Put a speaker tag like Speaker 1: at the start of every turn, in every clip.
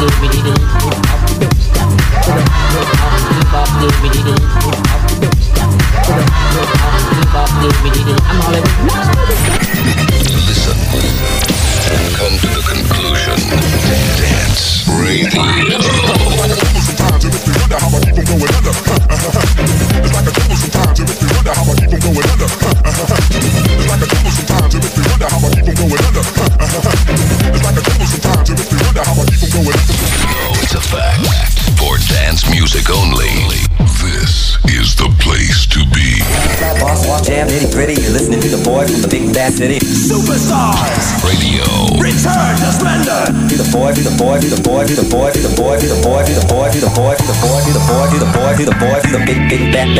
Speaker 1: Listen and come to the conclusion. Dance Radio.
Speaker 2: Sometimes it makes me wonder how I keep from going under. It's like a devil sometimes it makes me wonder how I keep from going under. It's like a devil sometimes it makes me wonder how I keep from going under. It's like a devil sometimes it makes me wonder how I keep from going under.
Speaker 1: No, it's a fact. For dance music only, this is the place to be.
Speaker 3: Boss, walk, jam, nitty gritty. You're listening to the boy from the big bad city.
Speaker 1: Superstars Radio.
Speaker 3: Return to splendor. To the boy, to the boy, to the boy, to the boy, to the boy, to the boy, to the boy, to the boy, to the boy, to the boy, to the boy, to the boy, to the big bad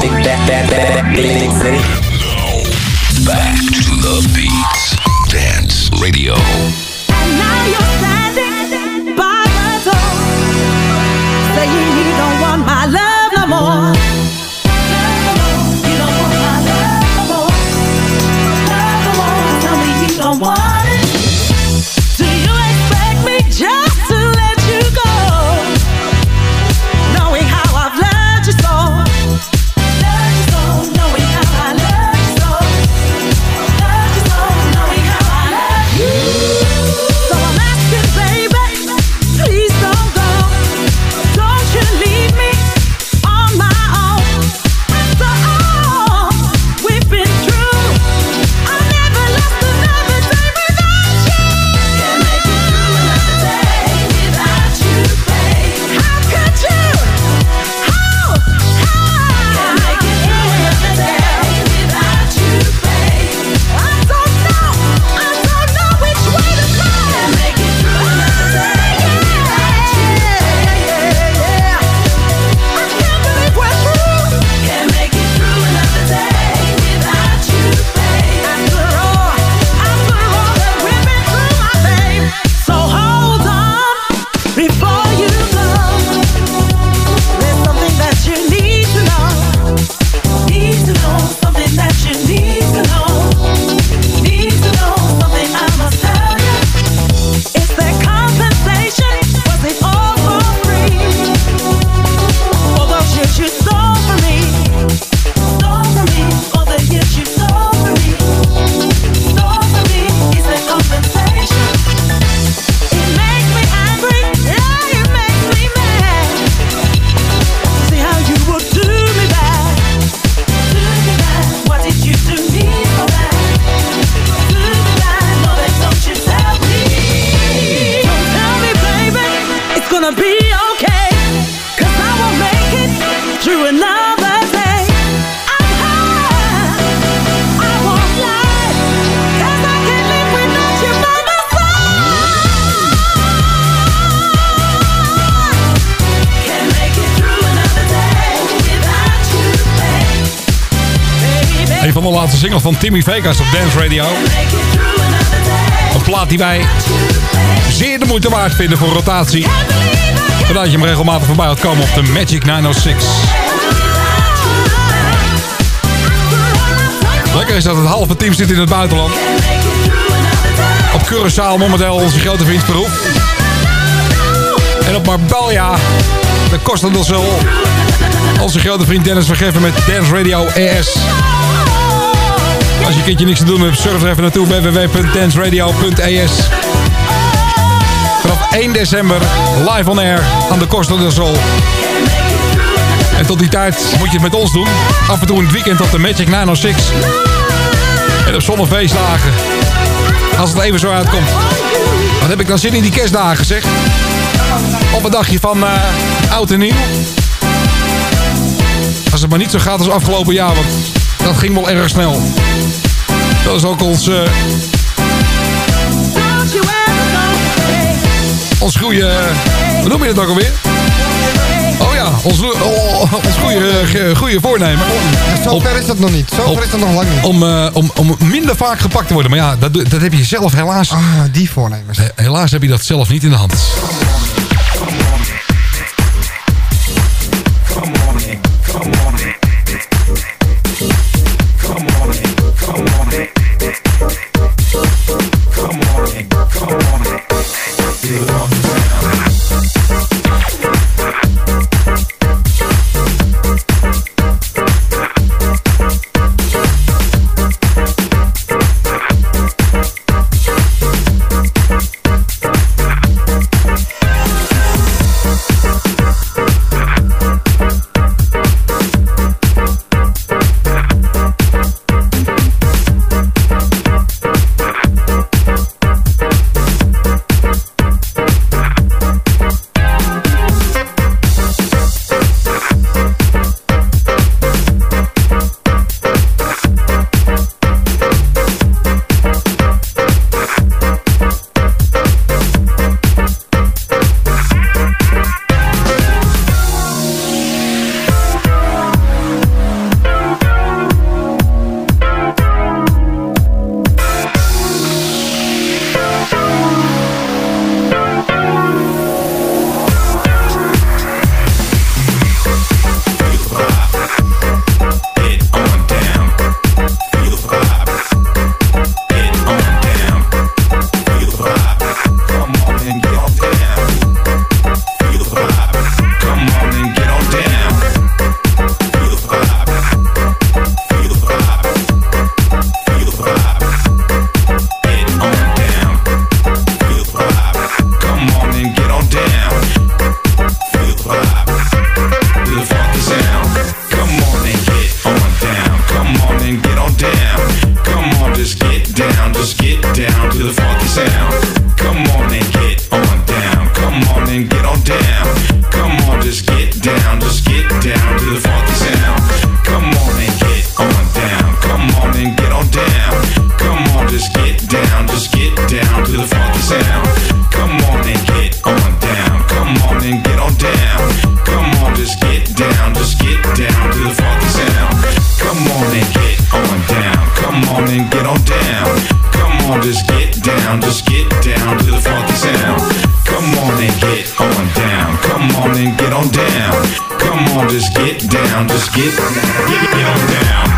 Speaker 3: city.
Speaker 1: Now, back to the beats. Dance Radio.
Speaker 4: And now you're standing by the door, saying you don't want my love no more. You don't want my love no more. Love no more. Tell me you don't want it. Do you expect me just to let you go, knowing how I've loved you so? Loved you so, knowing how I love you so. Loved you so, knowing how I love you. So I'm asking, baby, please don't go. Don't you leave me on my own. After all we've been through, I'll never last another day without you. Can't make it through another day without you, babe. How could you? How? Can't make it through another day without you, babe. I don't know which way to go. Can't make it through another day without you, yeah. I can't believe we're through. Can't make it through another day without you, babe. After all that we've been through, my babe. So hold on before you go. There's something that you need to know. Need to know something that you need to know. Need to know something I must tell you. Is there compensation? Was it all for free? For those years you stole from me, all the years you stole from me, is there compensation? It makes me angry, yeah, it makes me mad. See how you will do me bad. What did you do me so bad? Do me bad, no, then don't you tell me. Don't tell me, baby, it's gonna be okay, 'cause I won't make it through another day. I'm high, I won't lie, 'cause I can't live without you by my side. Can't make it through another day without you, babe.
Speaker 5: Een van de laatste singles van Timmy Vegas op Dance Radio. Een plaat die wij zeer de moeite waard vinden voor rotatie. Zodat je hem regelmatig voorbij had komen op de Magic 906. Lekker is dat het halve team zit in het buitenland. Op Curaçao momenteel onze grote vriend Verhoef. En op Marbella, de Costa del Sol, onze grote vriend Dennis Vergeffen met Dance Radio ES. Als je een keertje niks te doen hebt, surf er even naartoe, www.danceradio.es. Vanaf 1 december live on air aan de Costa del Sol. En tot die tijd moet je het met ons doen. Af en toe in het weekend op de Magic 906. En op zonnefeestdagen. Als het even zo uitkomt. Wat heb ik dan zin in die kerstdagen, zeg. Op een dagje van oud en nieuw. Als het maar niet zo gaat als afgelopen jaar, want dat ging wel erg snel. Dat is ook ons goede... Hoe noem je dat ook alweer? Oh ja, ons goede voornemen.
Speaker 6: Zover is dat nog niet. Zover is dat nog lang niet.
Speaker 5: Om minder vaak gepakt te worden. Maar ja, dat heb je zelf helaas...
Speaker 6: Die voornemens.
Speaker 5: Helaas heb je dat zelf niet in de hand.
Speaker 7: get down to the funky sound. Come on and get on down. Come on and get on down. Come on, just get down. Just get on down.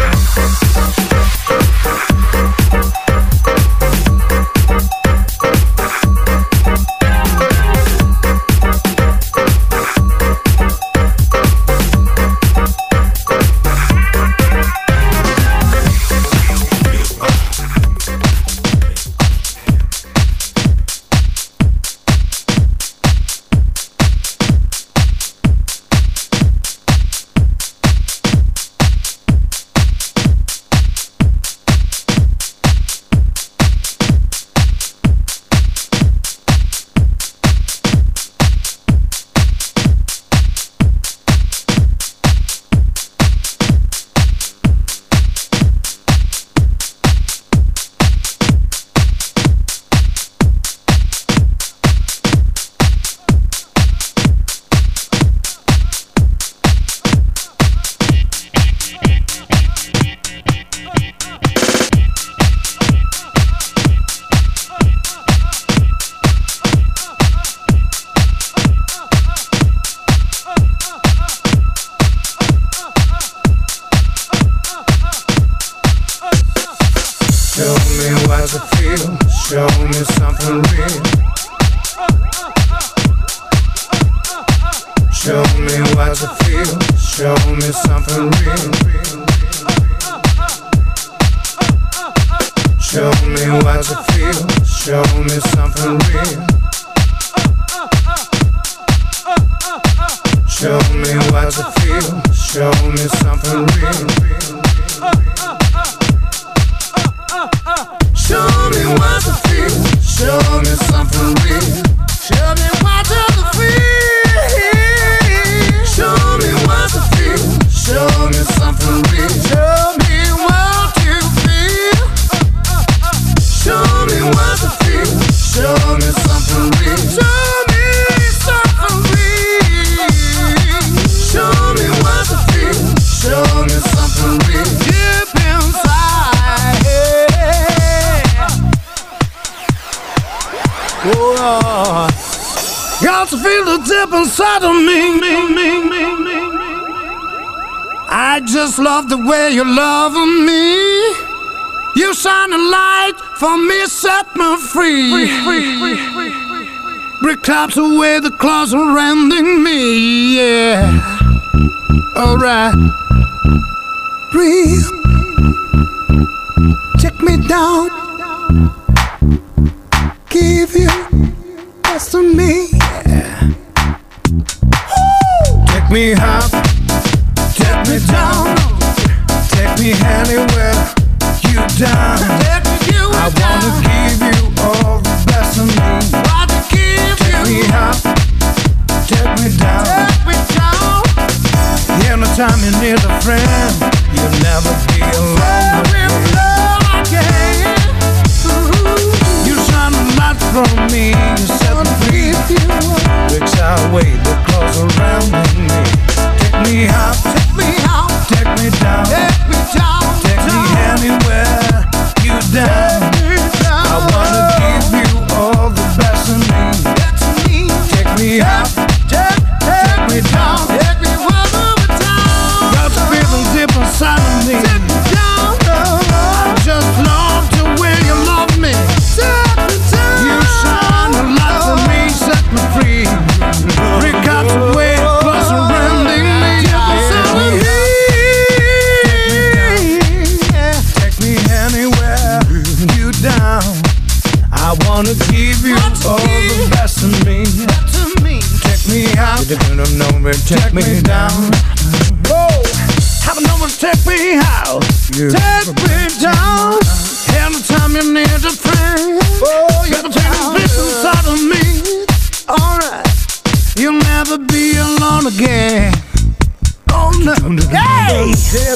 Speaker 8: Got to feel the dip inside of me. I just love the way you're loving me. You shine a light for me, set me free. Break clouds away, the claws surrounding me. Yeah. Alright. Breathe. Take me down. Give you best of me. Yeah. Take me up. Take me down. Take me anywhere you down. I wanna give you all the best of me. Take me up. Take me down. Anytime you need a friend, you'll never be alone again. You shine a light from me, you set me free. Reach out, wait, the clothes around me. Take me up, take me out, take me down, take me down, take me anywhere you down. I wanna give you all the best of me. Take me up, take me down, take me wherever down. Got the feeling deep inside of me. Take me down, I just love the way you love me. You shine a light for me, set me free. Break out the way, close surrounding me. Take me anywhere you down. I wanna give you all the best of me. Take me out, take me down. Oh, have no one take me out. Take me down. Anytime you need a friend, you're the biggest inside of me. Alright, you'll never be alone again. Oh no, hey!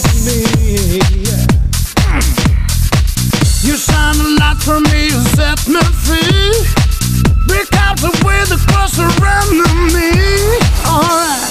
Speaker 8: You shine a light for me, you set me free. Break out the way the cross around me. Alright,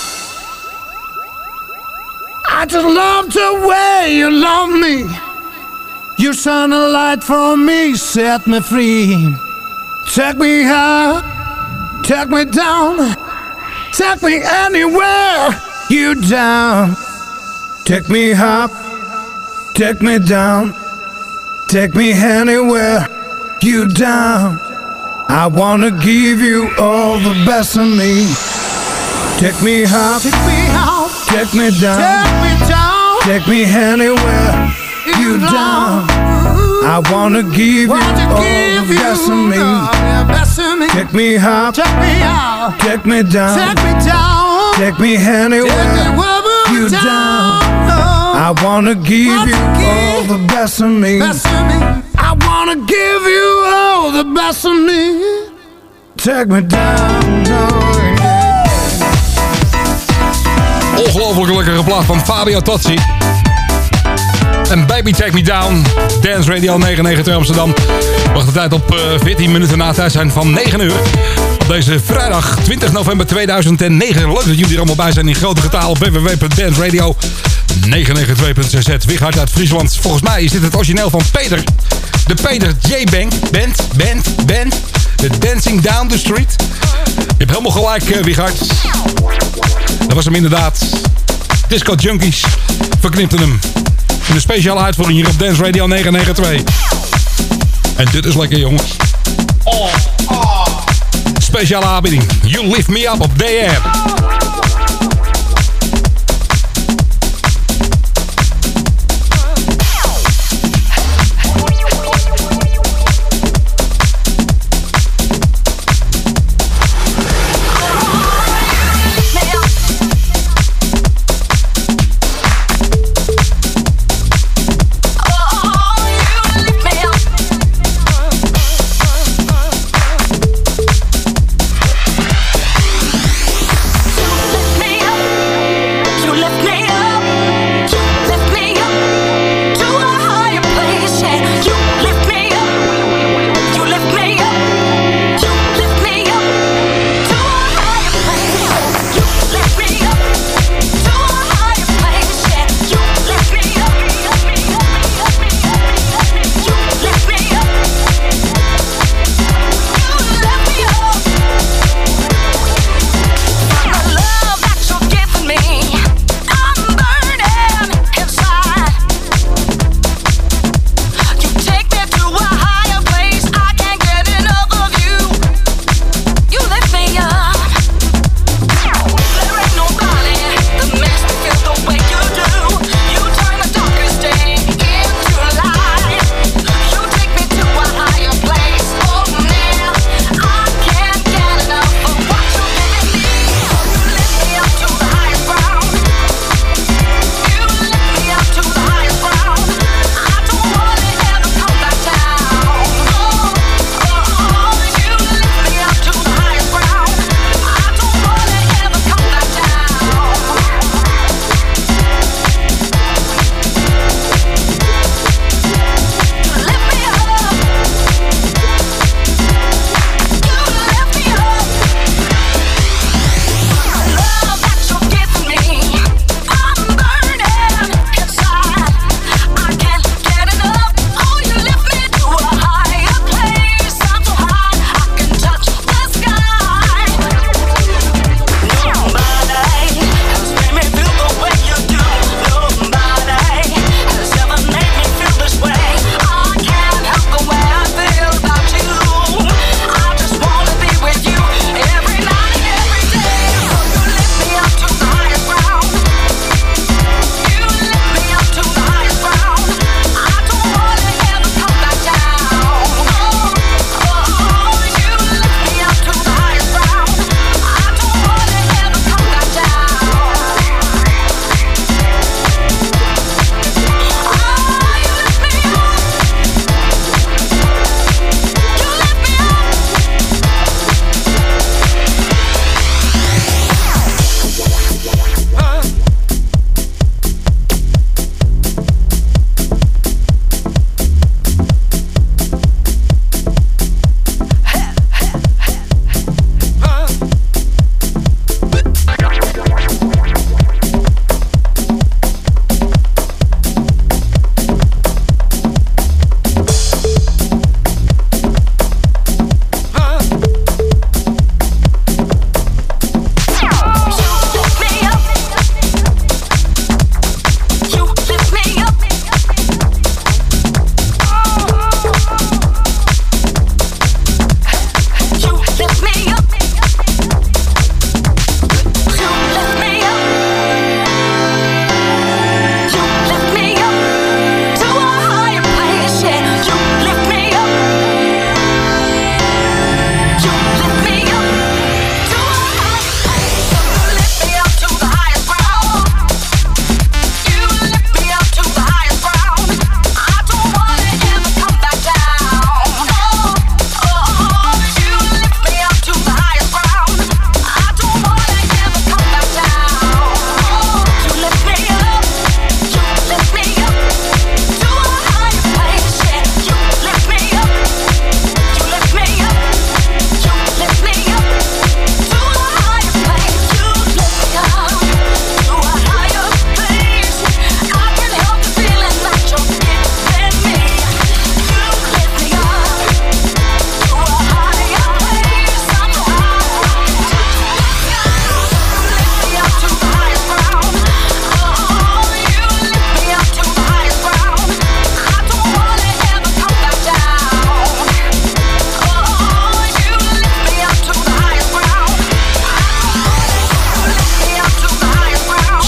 Speaker 8: I just love the way you love me. You shine a light for me, set me free. Take me high, take me down, take me anywhere you down. Take me up, take me down, take me anywhere you down. I wanna give you all the best of me. Take me up, take me down, take me anywhere you down. I wanna give you all the best of me. Take me up, take me down, take me anywhere you down. I wanna give you all the best of me. I wanna give you all the best of me. Take me down.
Speaker 5: Ongelooflijk lekkere plaat van Fabio Tozzi. En Baby Take Me Down. Dance Radio 992 Amsterdam. Wacht de tijd op 14 minuten na het tijd zijn van 9 uur. Op deze vrijdag 20 november 2009. Leuk dat jullie er allemaal bij zijn in grote getalen op www.danceradio992.cz. Wichard uit Friesland. Volgens mij is dit het origineel van Peter. De Peter J. Band. The Dancing Down the Street. Je hebt helemaal gelijk, Wichard. Dat was hem inderdaad. Disco Junkies verknipten hem. In een speciale uitvoering hier op Dance Radio 992. En dit is lekker, jongens. Speciale aanbieding. You Lift Me Up op DM.
Speaker 4: You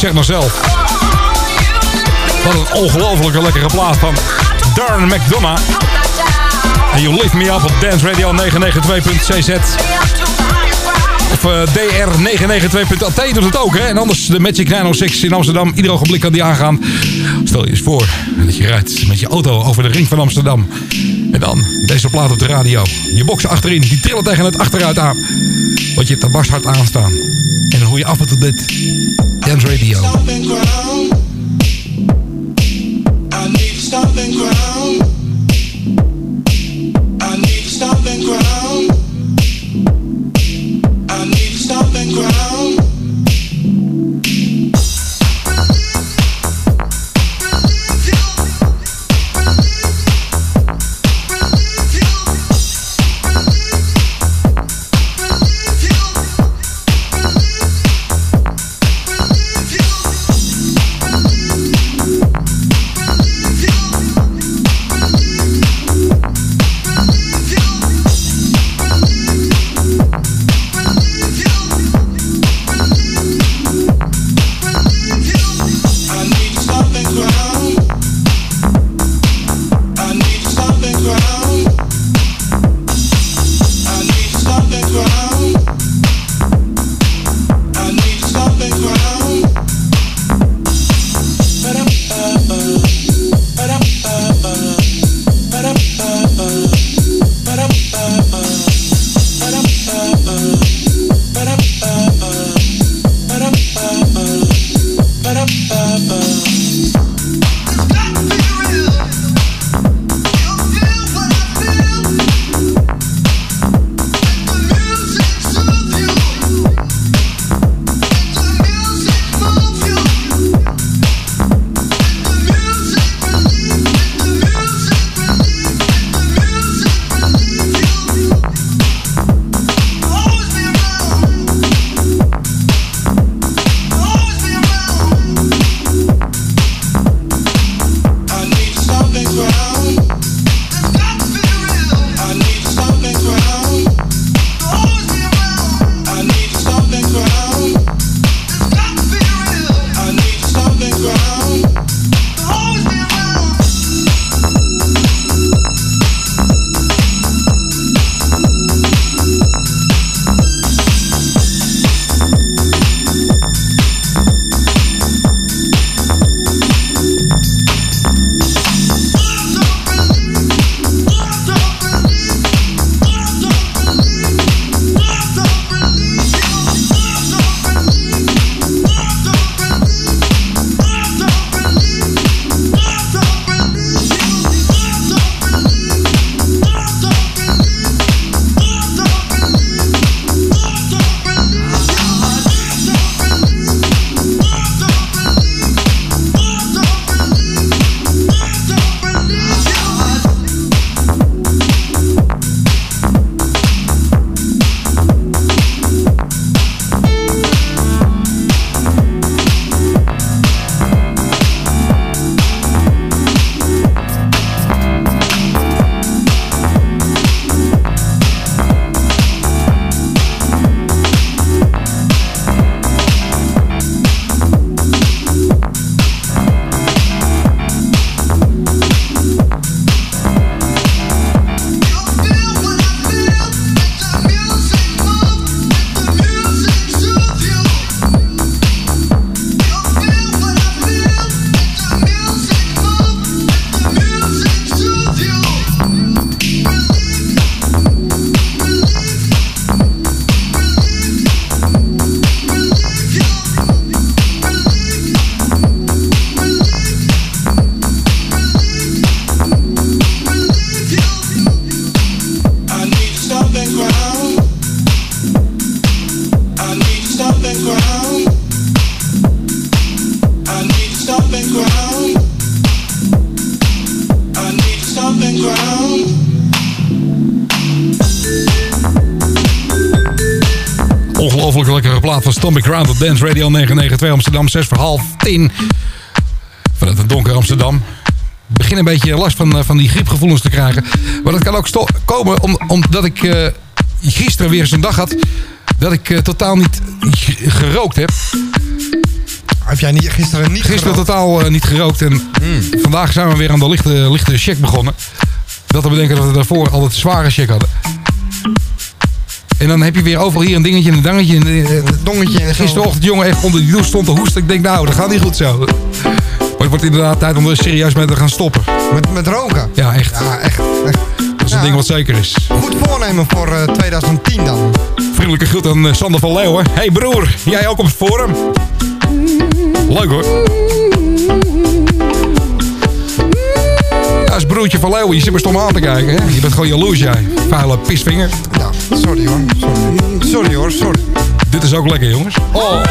Speaker 5: zeg maar zelf. Wat een ongelofelijke lekkere plaat van Darren McDonough. En You Lift Me Up op Dance Radio 992.cz. Of DR992.at doet het ook, hè. En anders de Magic 906 in Amsterdam. Ieder ogenblik kan die aangaan. Stel je eens voor dat je rijdt met je auto over de ring van Amsterdam. En dan deze plaat op de radio. Je box achterin, die trillen tegen het achteruit aan. Want je tabakshard aanstaan. En dan hoor je af en toe dit Dance Radio.
Speaker 8: I need stomping ground. I need stomping ground. I need stomping ground.
Speaker 5: Ongelooflijk lekkere plaat van Stomping Ground op Dance Radio 992 Amsterdam, 9:06. Vanuit een donker Amsterdam. Ik begin een beetje last van die griepgevoelens te krijgen. Maar dat kan ook komen omdat ik gisteren weer zo'n dag had dat ik totaal niet gerookt heb.
Speaker 6: Heb jij gisteren niet
Speaker 5: Gisteren
Speaker 6: gerookt?
Speaker 5: totaal niet gerookt. En vandaag zijn we weer aan de lichte check begonnen. Dat we bedenken dat we daarvoor altijd zware check hadden. En dan heb je weer overal hier een dingetje en een dangetje.
Speaker 6: Het dongetje en zo.
Speaker 5: Gisterochtend, jongen, echt onder die douche stond te hoesten. Ik denk, nou, dat gaat niet goed zo. Maar het wordt inderdaad tijd om er serieus mee te gaan stoppen.
Speaker 6: Met roken?
Speaker 5: Ja, echt.
Speaker 6: Ja, echt.
Speaker 5: Dat is een ding wat zeker is.
Speaker 6: Goed voornemen voor 2010 dan.
Speaker 5: Vriendelijke groet aan Sander van Leeuwen. Hey broer, jij ook op het forum? Leuk hoor. Dat is broertje van Leeuwen. Je zit me stom aan te kijken. Hè? Je bent gewoon jaloers jij. Vuile pisvinger.
Speaker 6: Ja, sorry hoor. Sorry hoor, sorry.
Speaker 5: Dit is ook lekker jongens. Oh.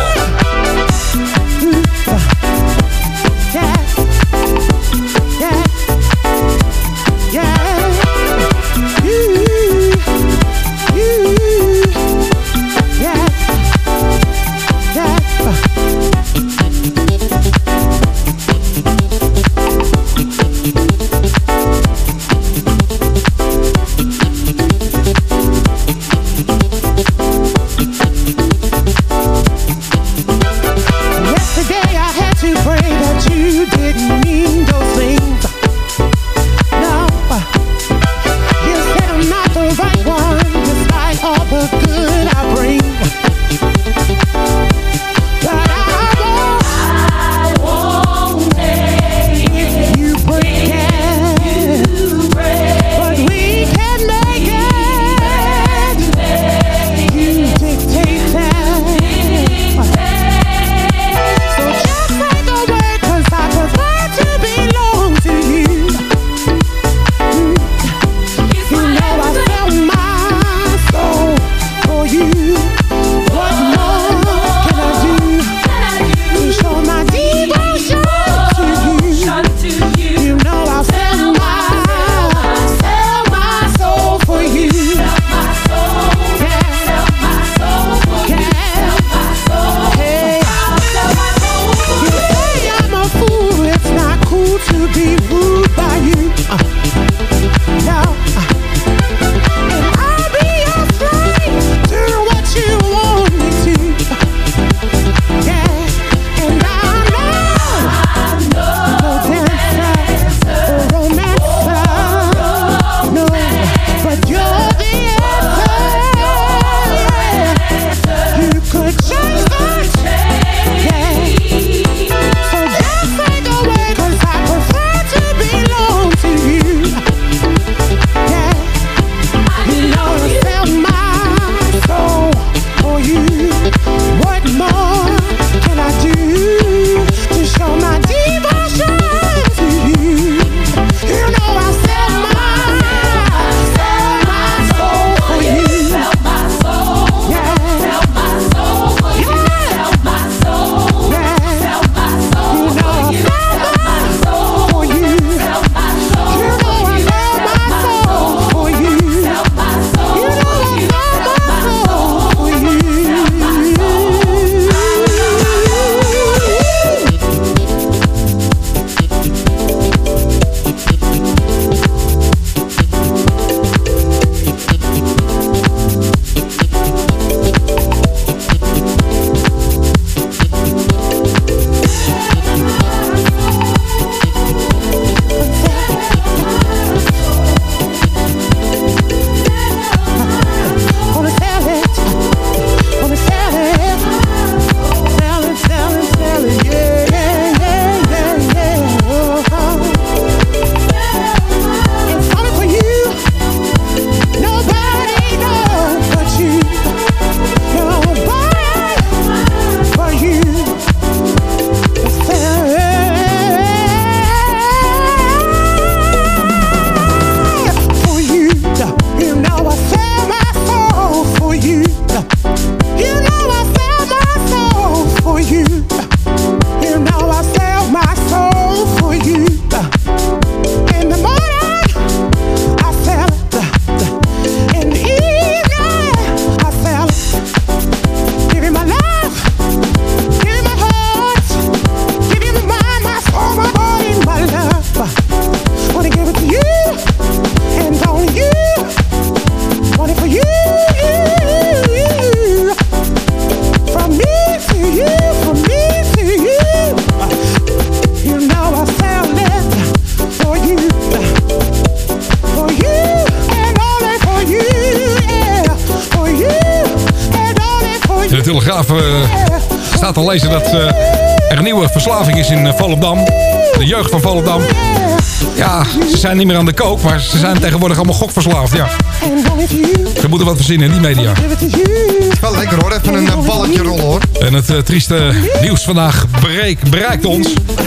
Speaker 5: de Telegraaf staat te lezen dat er een nieuwe verslaving is in Volendam. De jeugd van Volendam. Ja, ze zijn niet meer aan de kook, maar ze zijn tegenwoordig allemaal gokverslaafd. Ja. Ze moeten wat verzinnen in die media.
Speaker 6: Wel lekker hoor, even een balletje rollen hoor.
Speaker 5: En het trieste nieuws vandaag bereikt ons.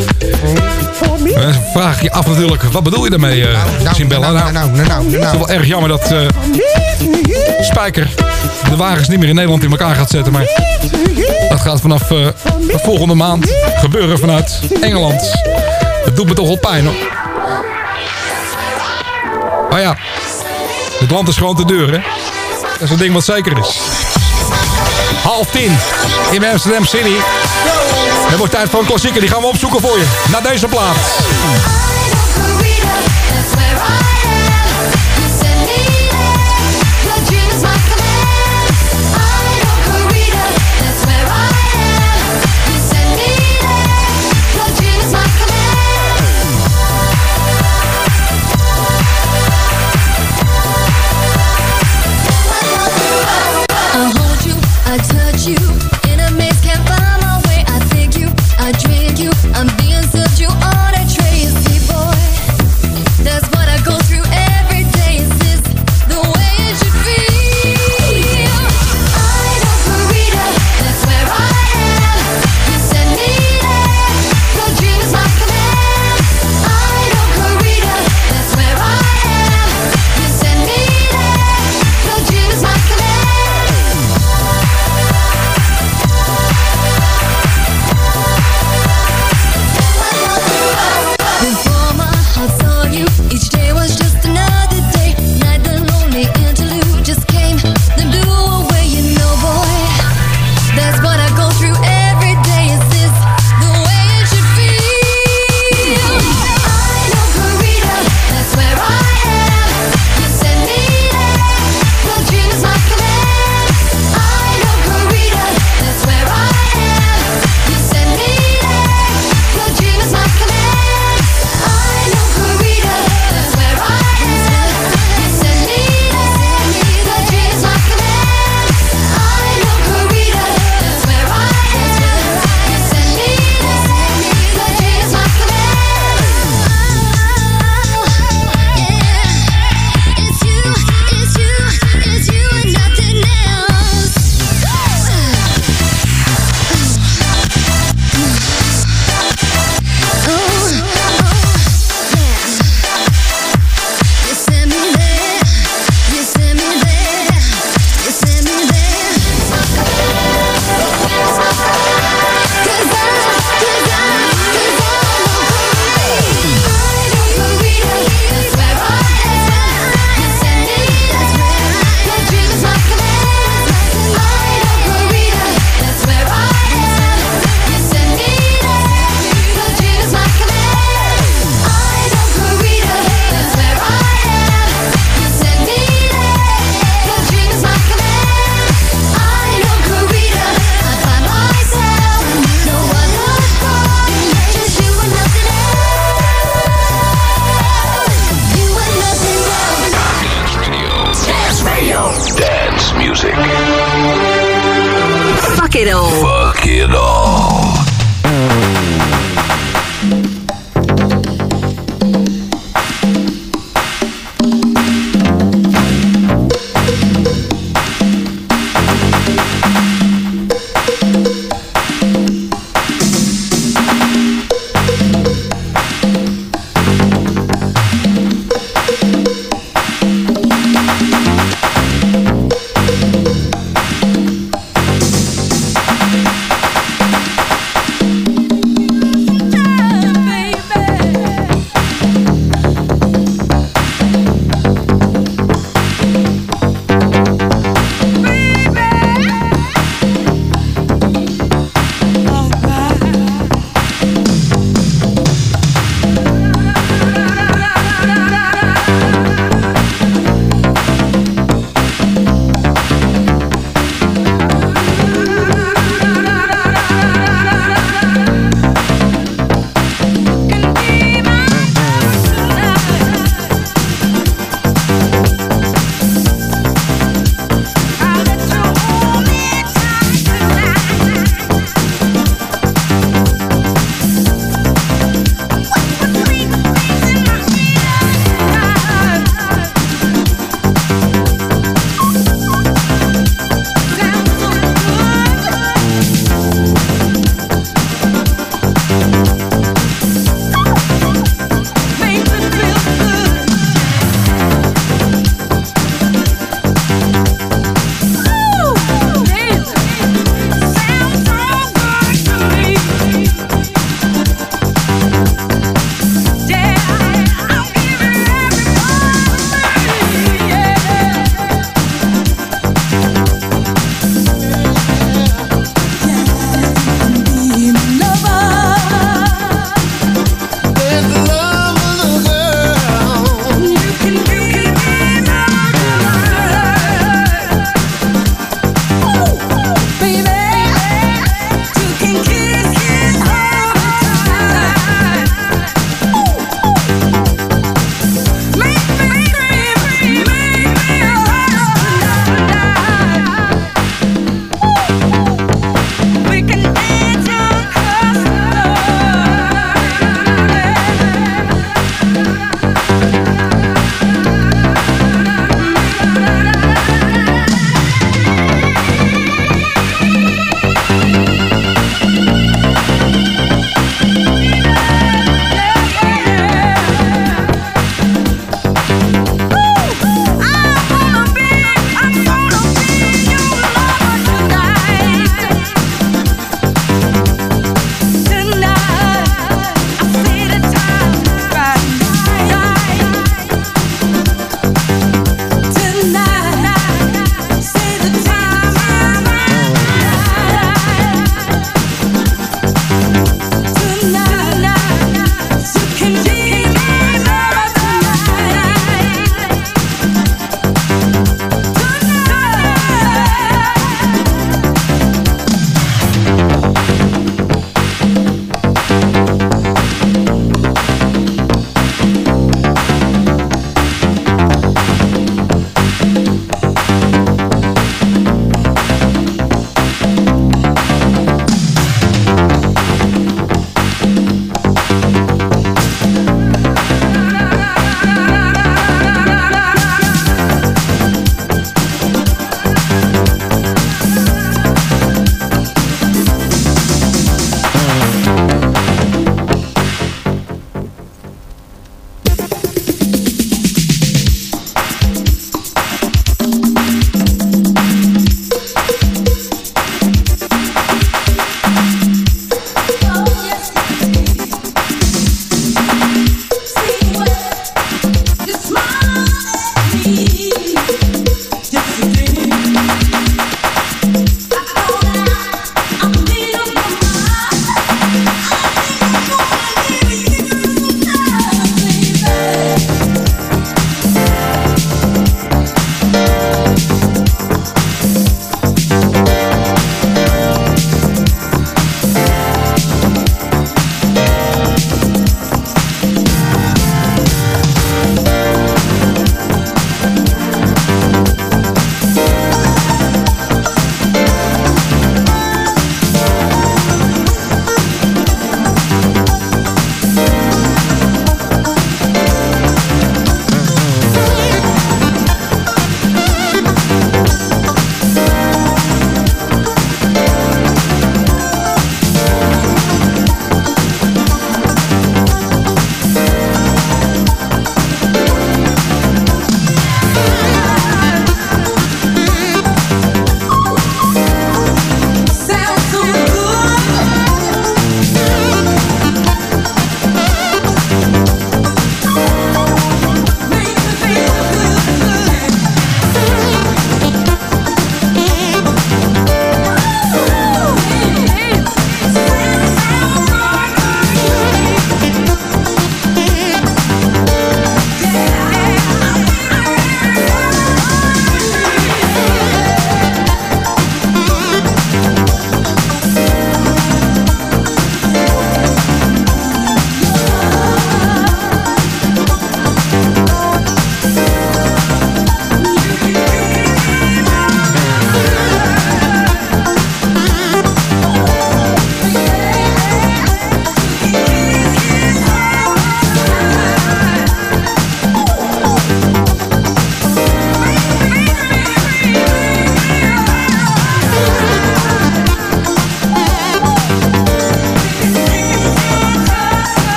Speaker 5: Vraag ik je af natuurlijk, wat bedoel je daarmee, Simbella? Het is wel erg jammer dat Spijker de wagens niet meer in Nederland in elkaar gaat zetten. Maar dat gaat vanaf volgende maand gebeuren vanuit Engeland. Dat doet me toch wel pijn hoor. Maar ja, het land is gewoon te deur hè. Dat is een ding wat zeker is. 9:30 in Amsterdam City. Het wordt tijd voor een klassieker, die gaan we opzoeken voor je. Naar deze plaat.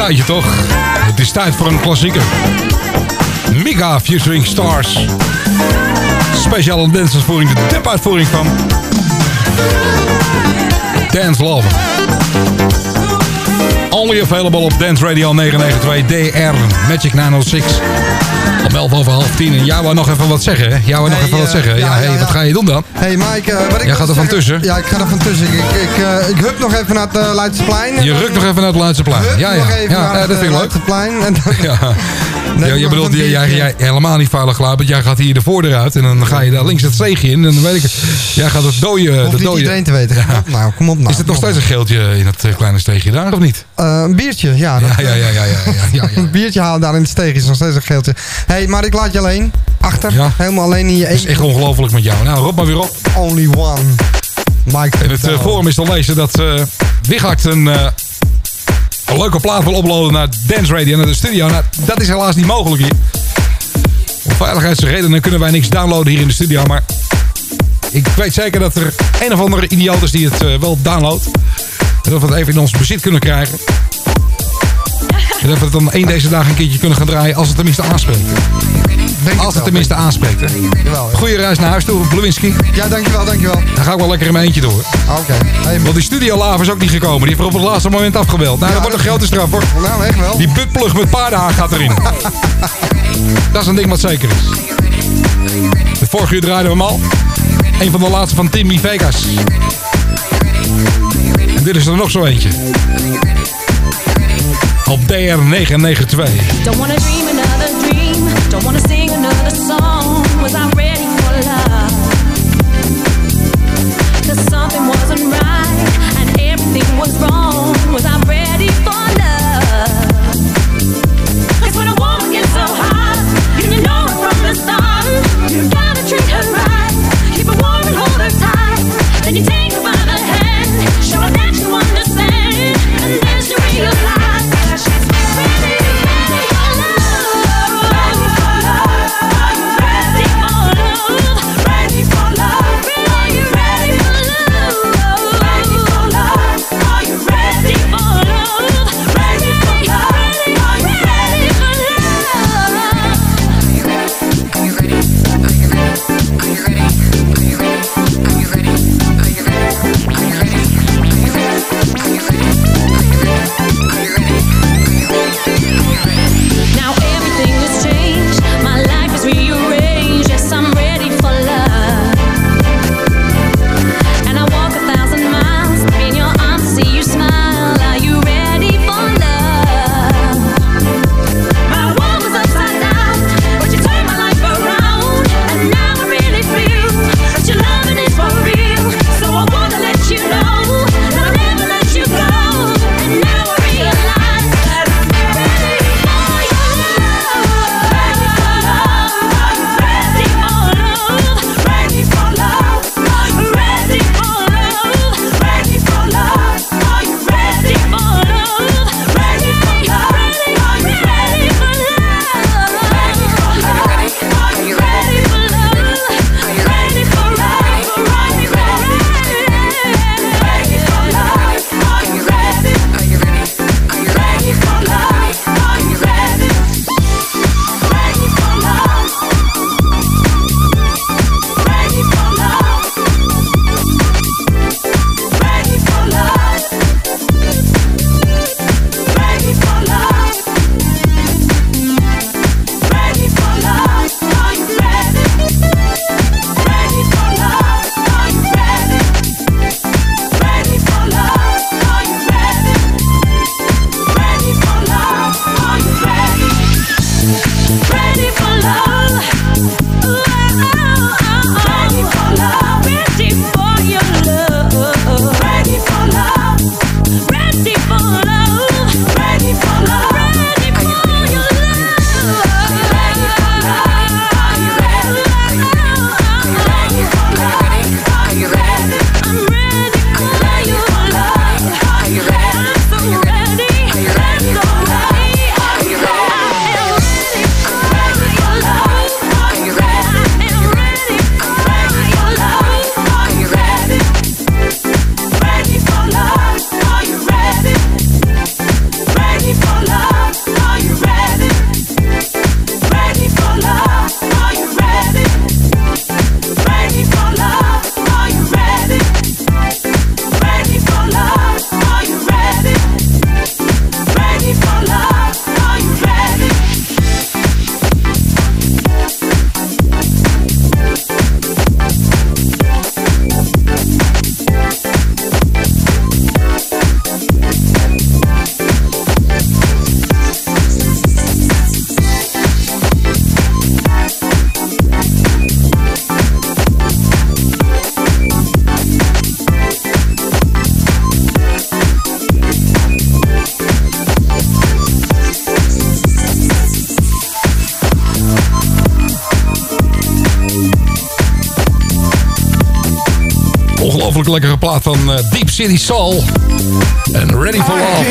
Speaker 5: tijdje toch? Het is tijd voor een klassieker. Mika featuring Stars. Speciale danceuitvoering, de dub-uitvoering van Dance Love. Only available op Dance Radio 992 DR Magic 906. Om 11:30. En jij wou nog even wat zeggen, hè? Jij wou nog even wat zeggen. Ja, wat ga je doen dan?
Speaker 6: Hey Mike, wat ik
Speaker 5: jij gaat er van tussen?
Speaker 6: Ja, ik ga er van tussen. Ik hup nog even naar het Leidseplein.
Speaker 5: Je rukt nog even naar het Leidseplein. Ja, dat vind ik leuk.
Speaker 6: Leidseplein.
Speaker 5: Ja. Nee, je bedoelt, jij helemaal niet veilig klaar, want jij gaat hier de voordeur uit en dan ga je daar links het steegje in en dan weet ik het. Jij gaat het dode...
Speaker 6: Hoeft niet iedereen te weten. Ja. Nou, kom op nou.
Speaker 5: Is het nog steeds een geeltje in het kleine steegje daar, of niet?
Speaker 6: Een biertje, ja.
Speaker 5: Ja.
Speaker 6: Een biertje halen daar in het steegje is nog steeds een geeltje. Hey, maar ik laat je alleen. Achter. Ja. Helemaal alleen in je
Speaker 5: eentje. Het is echt ongelooflijk met jou. Nou, roep maar weer op.
Speaker 6: Only one. Mike.
Speaker 5: In het forum is te lezen dat Wighart een leuke plaat wil uploaden naar Dance Radio, naar de studio. Nou, dat is helaas niet mogelijk hier. Om veiligheidsredenen kunnen wij niks downloaden hier in de studio. Maar ik weet zeker dat er een of andere idioot is die het wel downloadt. En dat we het even in ons bezit kunnen krijgen. En dat we het dan deze dagen een keertje kunnen gaan draaien als het tenminste aanspreekt. Als het tenminste aanspreekt, hè. Goeie reis naar huis toe, Blewinski.
Speaker 6: Ja, dankjewel.
Speaker 5: Dan ga ik wel lekker in mijn eentje door.
Speaker 6: Oké.
Speaker 5: Hey, want die studiolava is ook niet gekomen. Die heeft er op het laatste moment afgebeld. Nou, dat wordt een grote straf, hoor.
Speaker 6: Nou, echt wel.
Speaker 5: Die buttplug met paardenhaar gaat erin. Dat is een ding wat zeker is. De vorige uur draaiden we hem al. Een van de laatste van Timmy Vegas. En dit is er nog zo eentje. Op DR 992.
Speaker 4: Don't wanna dream another dream. Don't wanna sing another song. Was I ready for love? 'Cause something wasn't right and everything was wrong. Was I ready for love? 'Cause when a woman gets so hot, you know it from the start. You gotta treat her right. Keep her warm and hold her tight. Then you take her by the hand. Show her that you understand. And then she realizes. Ready for love. Are you ready
Speaker 5: Ongelooflijk lekkere plaat van Deep City Soul. En Ready for Love.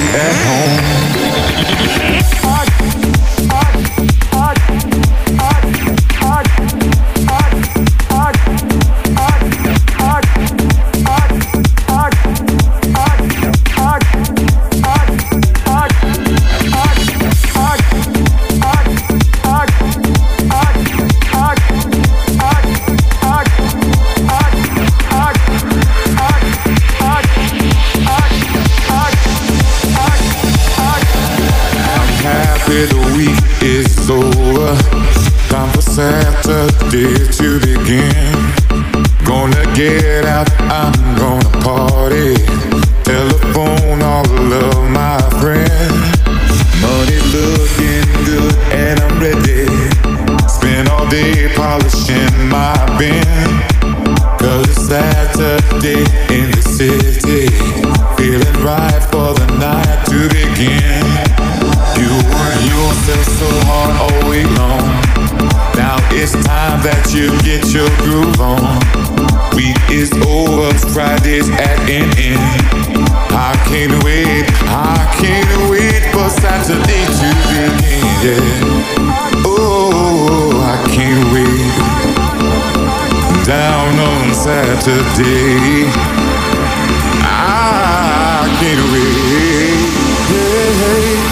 Speaker 7: The week is over. Time for Saturday to begin. Gonna get out, I'm gonna party. Telephone all of my friends. Money looking good and I'm ready. Spend all day polishing my bin. Cause it's Saturday in the city. Feeling right for the night to begin. You work yourself so hard all week long. Now it's time that you get your groove on. Week is over, Friday's at an end. I can't wait for Saturday to begin, yeah. Oh, I can't wait. Down on Saturday, I can't wait. Hey.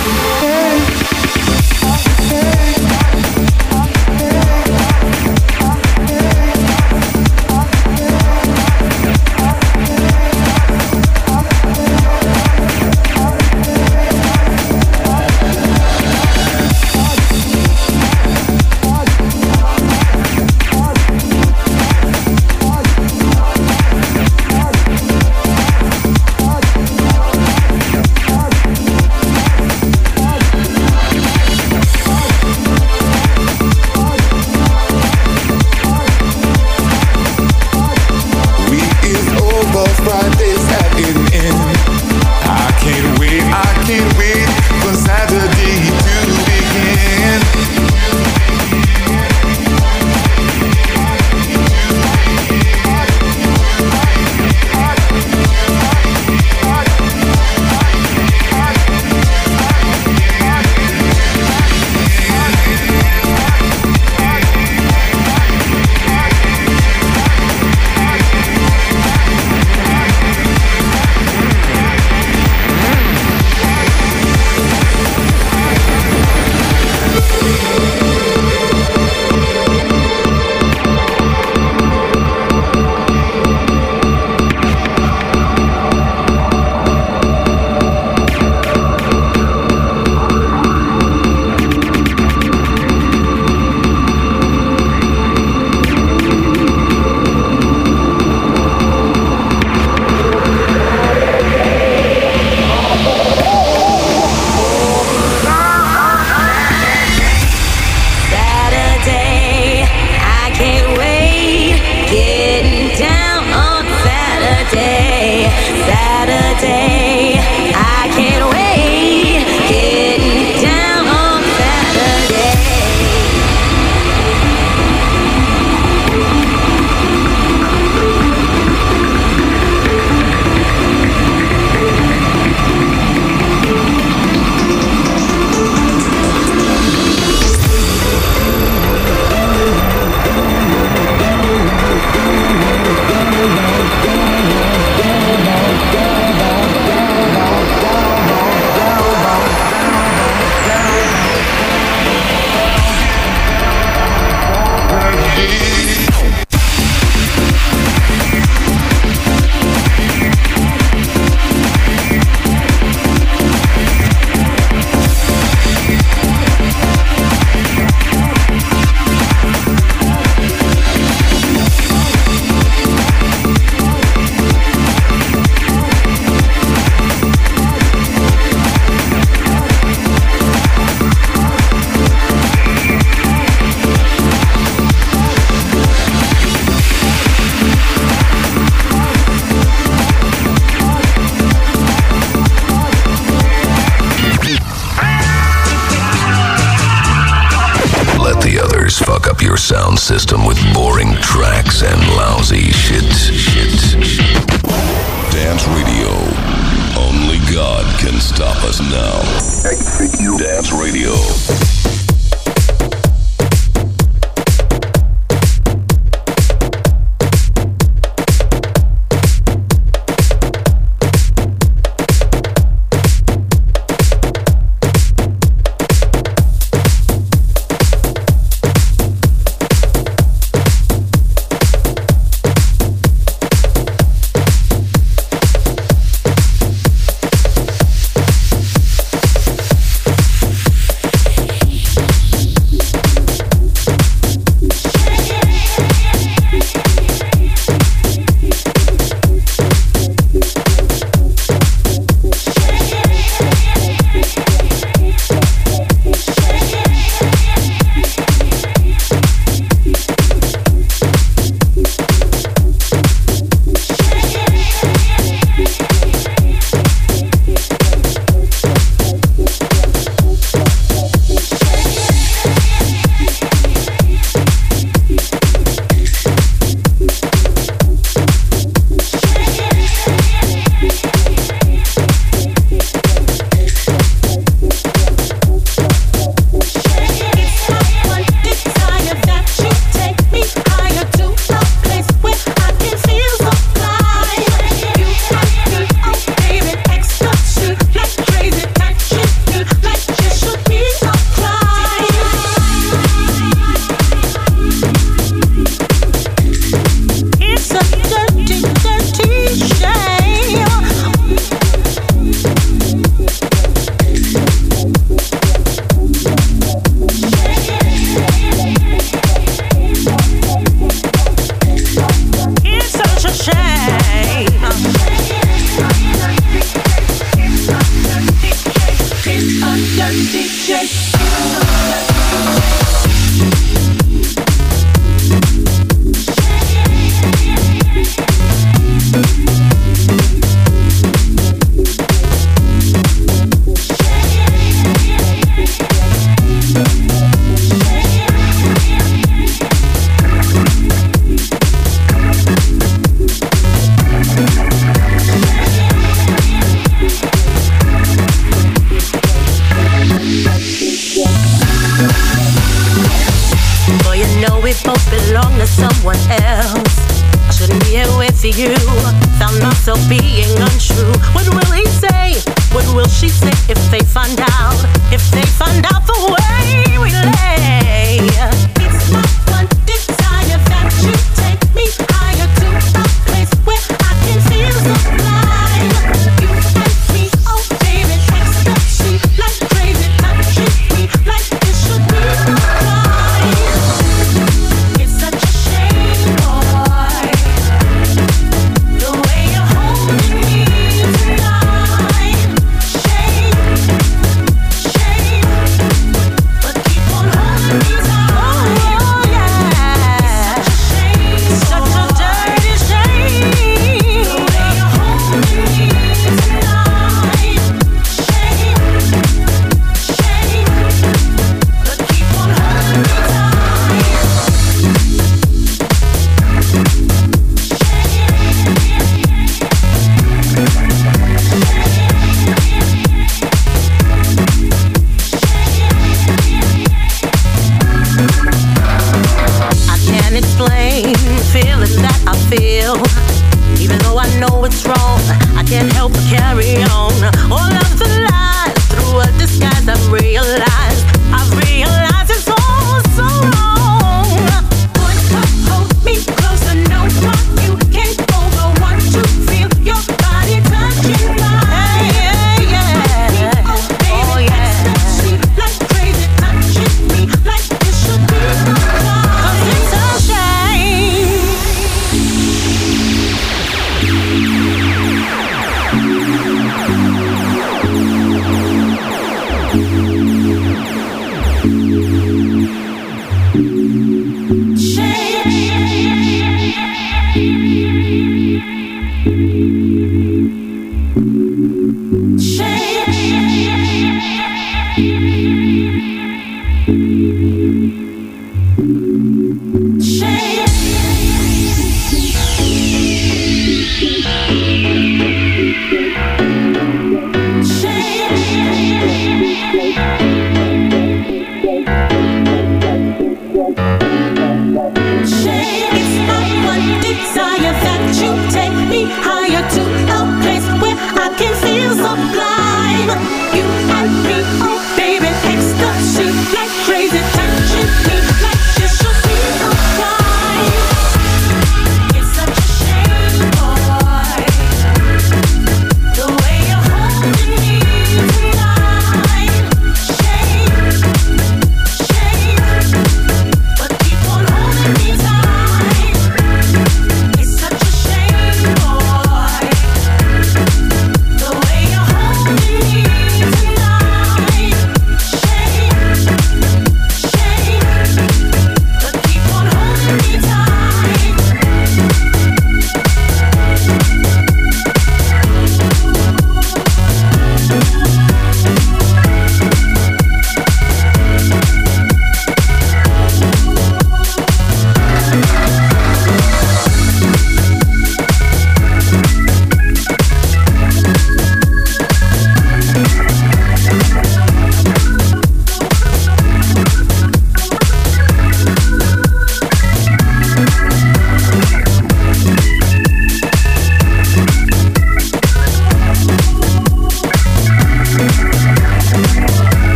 Speaker 1: system with boring tracks and lousy shit. Dance Radio. Only God can stop us now. Dance Radio.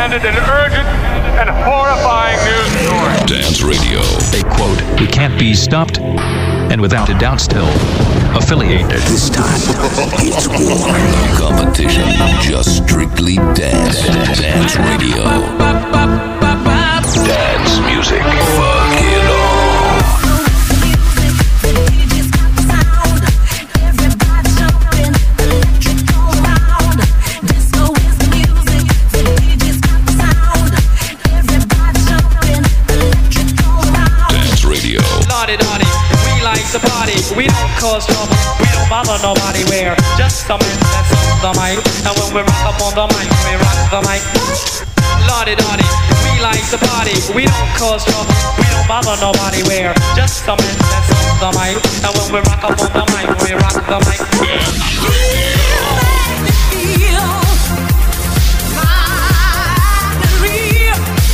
Speaker 9: presented an urgent and horrifying news story.
Speaker 1: Dance Radio.
Speaker 10: A quote, "We can't be stopped," and without a doubt still affiliated.
Speaker 1: This time, it's war. No competition, just strictly dance. Dance Radio. Dance music. Fuck it all.
Speaker 11: The party, we don't cause trouble, we don't bother nobody, we're just some men that's on the mic, and when we rock up on the mic, we rock the mic. Lordy dotty, we like the party, we don't cause trouble, we don't bother nobody, we're just some men that's on the mic, and when we rock up on the mic, we rock the mic.